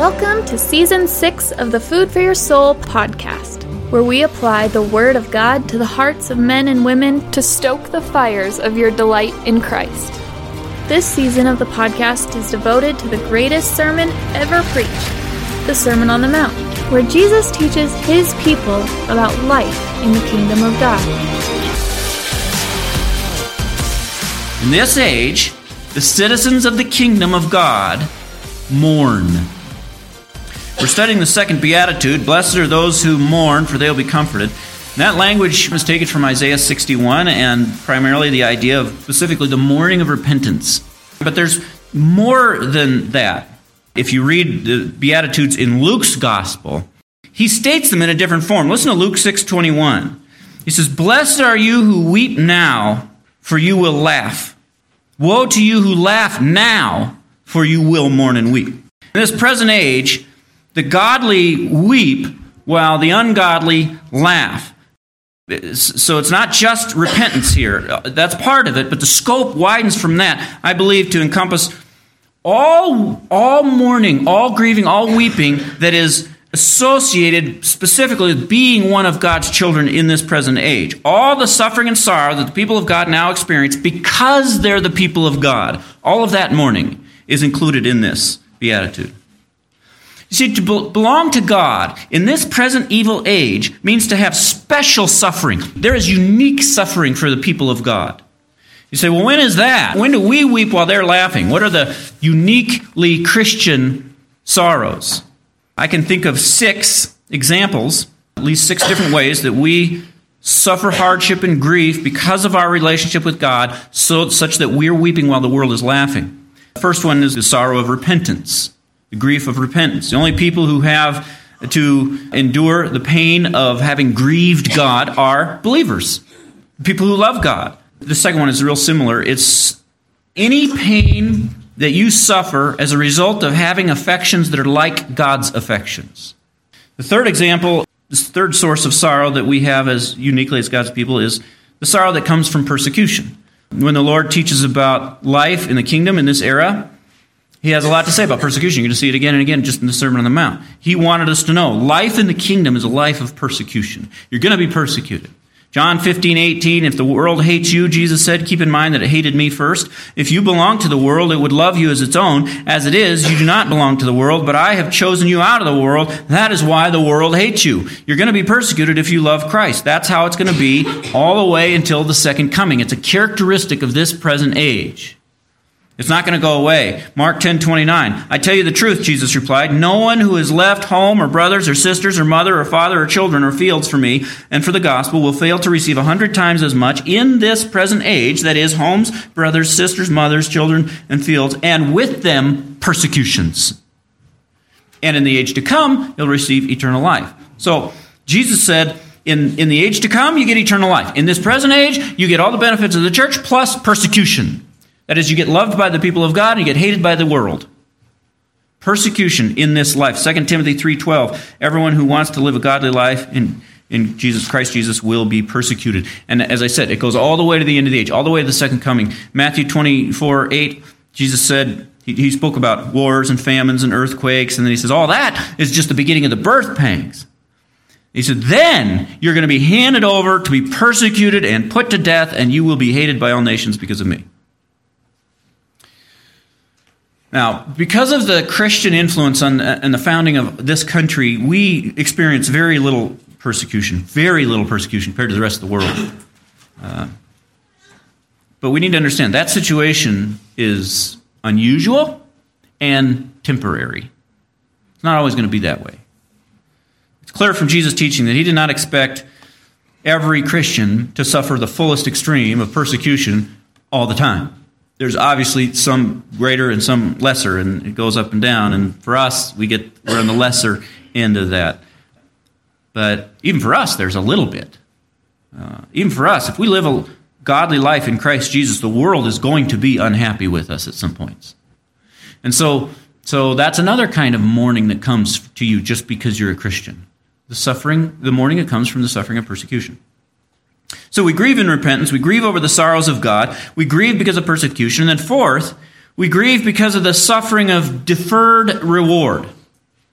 Welcome to Season 6 of the Food for Your Soul podcast, where we apply the Word of God to the hearts of men and women to stoke the fires of your delight in Christ. This season of the podcast is devoted to the greatest sermon ever preached, the Sermon on the Mount, where Jesus teaches his people about life in the kingdom of God. In this age, the citizens of the kingdom of God mourn. We're studying the second beatitude, blessed are those who mourn, for they will be comforted. And that language was taken from Isaiah 61, and primarily the idea of specifically the mourning of repentance. But there's more than that. If you read the Beatitudes in Luke's gospel, he states them in a different form. Listen to Luke 6:21. He says, "Blessed are you who weep now, for you will laugh. Woe to you who laugh now, for you will mourn and weep." In this present age, the godly weep while the ungodly laugh. So it's not just repentance here. That's part of it, but the scope widens from that, I believe, to encompass all mourning, all grieving, all weeping that is associated specifically with being one of God's children in this present age. All the suffering and sorrow that the people of God now experience because they're the people of God. All of that mourning is included in this beatitude. You see, to belong to God in this present evil age means to have special suffering. There is unique suffering for the people of God. You say, well, when is that? When do we weep while they're laughing? What are the uniquely Christian sorrows? I can think of 6 examples, at least 6 different ways that we suffer hardship and grief because of our relationship with God, such that we're weeping while the world is laughing. The first one is the sorrow of repentance. The grief of repentance. The only people who have to endure the pain of having grieved God are believers, people who love God. The second one is real similar. It's any pain that you suffer as a result of having affections that are like God's affections. The third example, this third source of sorrow that we have as uniquely as God's people is the sorrow that comes from persecution. When the Lord teaches about life in the kingdom in this era, he has a lot to say about persecution. You're going to see it again and again just in the Sermon on the Mount. He wanted us to know life in the kingdom is a life of persecution. You're going to be persecuted. John 15:18, if the world hates you, Jesus said, keep in mind that it hated me first. If you belong to the world, it would love you as its own. As it is, you do not belong to the world, but I have chosen you out of the world. That is why the world hates you. You're going to be persecuted if you love Christ. That's how it's going to be all the way until the second coming. It's a characteristic of this present age. It's not going to go away. Mark 10:29. I tell you the truth, Jesus replied. No one who has left home or brothers or sisters or mother or father or children or fields for me and for the gospel will fail to receive 100 times as much in this present age, that is, homes, brothers, sisters, mothers, children, and fields, and with them persecutions. And in the age to come, you'll receive eternal life. So Jesus said, in the age to come, you get eternal life. In this present age, you get all the benefits of the church plus persecution. That is, you get loved by the people of God and you get hated by the world. Persecution in this life. 2 Timothy 3:12. Everyone who wants to live a godly life in Christ Jesus will be persecuted. And as I said, it goes all the way to the end of the age, all the way to the second coming. Matthew 24:8, Jesus said, he spoke about wars and famines and earthquakes, and then he says, all that is just the beginning of the birth pangs. He said, then you're going to be handed over to be persecuted and put to death, and you will be hated by all nations because of me. Now, because of the Christian influence and the founding of this country, we experience very little persecution compared to the rest of the world. But we need to understand that situation is unusual and temporary. It's not always going to be that way. It's clear from Jesus' teaching that he did not expect every Christian to suffer the fullest extreme of persecution all the time. There's obviously some greater and some lesser, and it goes up and down. And for us, we're on the lesser end of that. But even for us, there's a little bit. Even for us, if we live a godly life in Christ Jesus, the world is going to be unhappy with us at some points. And so that's another kind of mourning that comes to you just because you're a Christian. The mourning that comes from the suffering of persecution. So we grieve in repentance, we grieve over the sorrows of God, we grieve because of persecution, and then fourth, we grieve because of the suffering of deferred reward.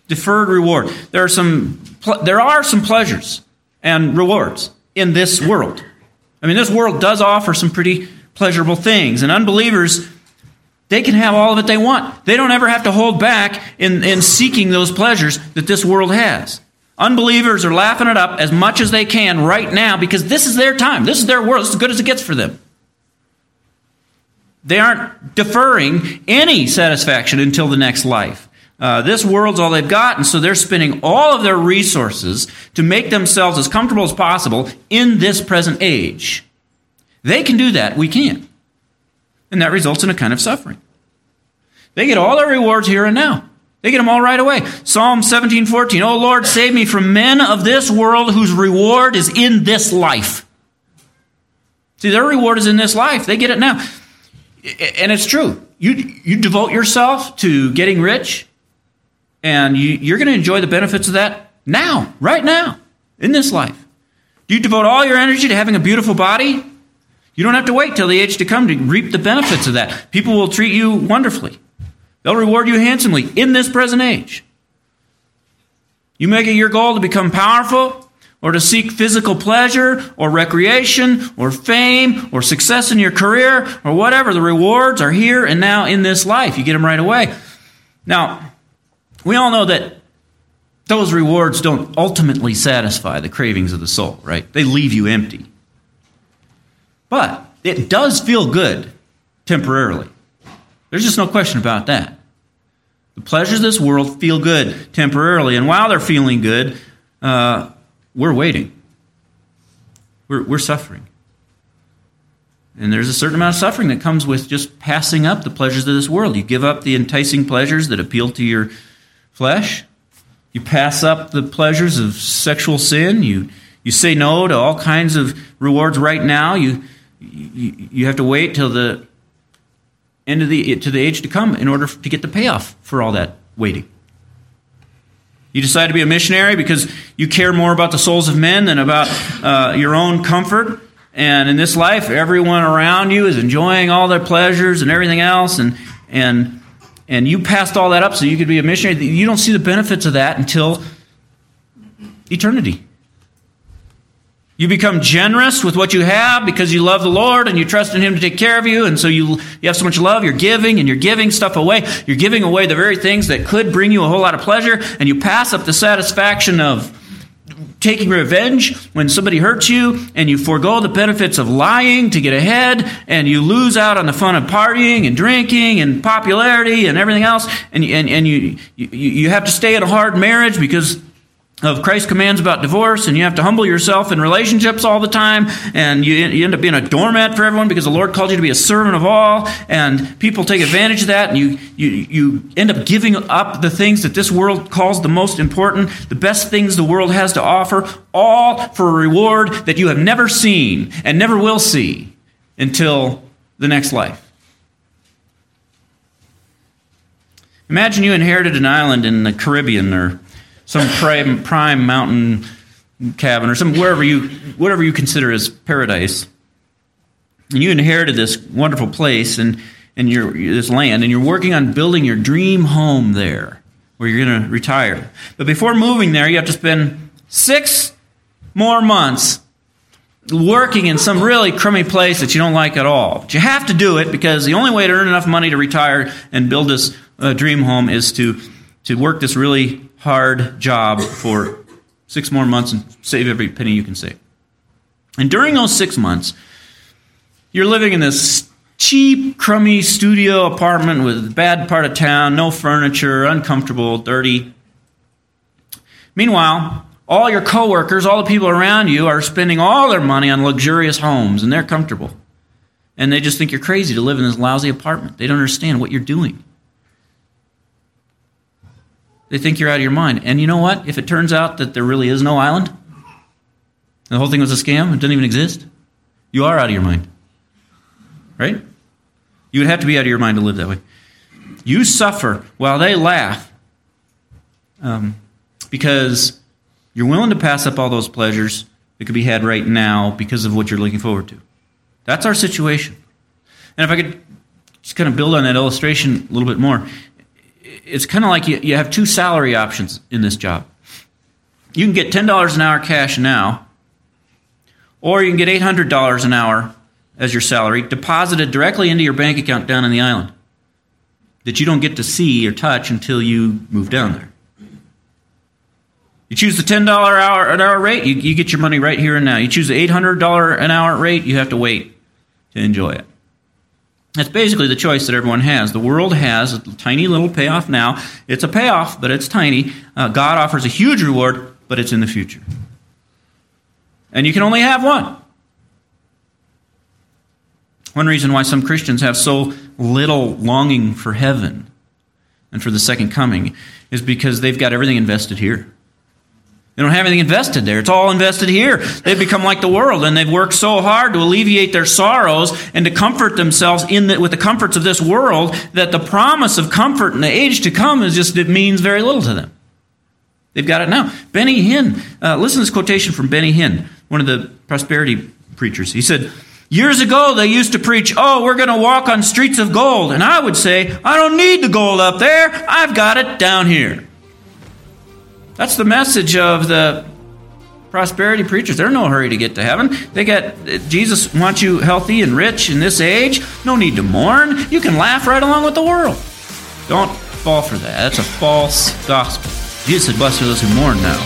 Deferred reward. There are some pleasures and rewards in this world. I mean, this world does offer some pretty pleasurable things. And unbelievers, they can have all of it they want. They don't ever have to hold back in seeking those pleasures that this world has. Unbelievers are laughing it up as much as they can right now because this is their time. This is their world. It's as good as it gets for them. They aren't deferring any satisfaction until the next life. This world's all they've got, and so they're spending all of their resources to make themselves as comfortable as possible in this present age. They can do that. We can't. And that results in a kind of suffering. They get all their rewards here and now. They get them all right away. Psalm 17:14, "O Lord, save me from men of this world whose reward is in this life." See, their reward is in this life. They get it now. And it's true. You devote yourself to getting rich, and you're going to enjoy the benefits of that now, right now, in this life. Do you devote all your energy to having a beautiful body? You don't have to wait till the age to come to reap the benefits of that. People will treat you wonderfully. They'll reward you handsomely in this present age. You make it your goal to become powerful, or to seek physical pleasure, or recreation, or fame, or success in your career, or whatever. The rewards are here and now in this life. You get them right away. Now, we all know that those rewards don't ultimately satisfy the cravings of the soul, right? They leave you empty. But it does feel good temporarily. There's just no question about that. The pleasures of this world feel good temporarily, and while they're feeling good, we're waiting. We're suffering. And there's a certain amount of suffering that comes with just passing up the pleasures of this world. You give up the enticing pleasures that appeal to your flesh. You pass up the pleasures of sexual sin. You say no to all kinds of rewards right now. You have to wait till the end of to the age to come in order to get the payoff for all that waiting. You decide to be a missionary because you care more about the souls of men than about your own comfort. And in this life, everyone around you is enjoying all their pleasures and everything else, and you passed all that up so you could be a missionary. You don't see the benefits of that until eternity. You become generous with what you have because you love the Lord and you trust in Him to take care of you, and so you have so much love, you're giving stuff away. You're giving away the very things that could bring you a whole lot of pleasure, and you pass up the satisfaction of taking revenge when somebody hurts you, and you forego the benefits of lying to get ahead, and you lose out on the fun of partying and drinking and popularity and everything else, and you have to stay in a hard marriage because of Christ's commands about divorce, and you have to humble yourself in relationships all the time, and you end up being a doormat for everyone because the Lord called you to be a servant of all, and people take advantage of that, and you end up giving up the things that this world calls the most important, the best things the world has to offer, all for a reward that you have never seen and never will see until the next life. Imagine you inherited an island in the Caribbean or some prime mountain cabin, or whatever you consider as paradise, and you inherited this wonderful place and this land, and you're working on building your dream home there, where you're going to retire. But before moving there, you have to spend 6 more months working in some really crummy place that you don't like at all. But you have to do it because the only way to earn enough money to retire and build this dream home is to work this really hard job for 6 more months and save every penny you can save. And during those 6 months, you're living in this cheap, crummy studio apartment with a bad part of town, no furniture, uncomfortable, dirty. Meanwhile, all your coworkers, all the people around you are spending all their money on luxurious homes, and they're comfortable. And they just think you're crazy to live in this lousy apartment. They don't understand what you're doing. They think you're out of your mind. And you know what? If it turns out that there really is no island, the whole thing was a scam, it doesn't even exist, you are out of your mind. Right? You would have to be out of your mind to live that way. You suffer while they laugh because you're willing to pass up all those pleasures that could be had right now because of what you're looking forward to. That's our situation. And if I could just kind of build on that illustration a little bit more, it's kind of like you have two salary options in this job. You can get $10 an hour cash now, or you can get $800 an hour as your salary deposited directly into your bank account down on the island that you don't get to see or touch until you move down there. You choose the $10 an hour rate, you get your money right here and now. You choose the $800 an hour rate, you have to wait to enjoy it. That's basically the choice that everyone has. The world has a tiny little payoff now. It's a payoff, but it's tiny. God offers a huge reward, but it's in the future. And you can only have one. One reason why some Christians have so little longing for heaven and for the second coming is because they've got everything invested here. They don't have anything invested there. It's all invested here. They've become like the world, and they've worked so hard to alleviate their sorrows and to comfort themselves with the comforts of this world that the promise of comfort in the age to come it means very little to them. They've got it now. Benny Hinn, listen to this quotation from Benny Hinn, one of the prosperity preachers. He said, "Years ago, they used to preach, we're going to walk on streets of gold. And I would say, I don't need the gold up there. I've got it down here." That's the message of the prosperity preachers. They're in no hurry to get to heaven. Jesus wants you healthy and rich in this age. No need to mourn. You can laugh right along with the world. Don't fall for that. That's a false gospel. Jesus said, "Blessed are those who mourn now."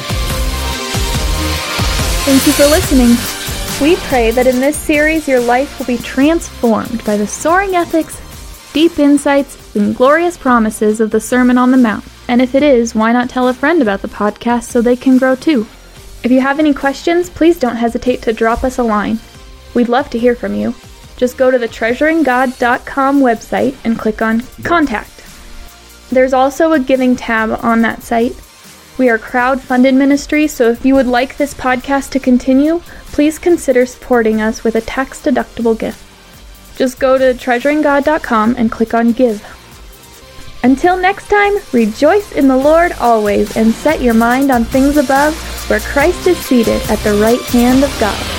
Thank you for listening. We pray that in this series your life will be transformed by the soaring ethics, deep insights, and glorious promises of the Sermon on the Mount. And if it is, why not tell a friend about the podcast so they can grow too? If you have any questions, please don't hesitate to drop us a line. We'd love to hear from you. Just go to the treasuringgod.com website and click on Contact. There's also a giving tab on that site. We are a crowd-funded ministry, so if you would like this podcast to continue, please consider supporting us with a tax-deductible gift. Just go to treasuringgod.com and click on Give. Until next time, rejoice in the Lord always and set your mind on things above, where Christ is seated at the right hand of God.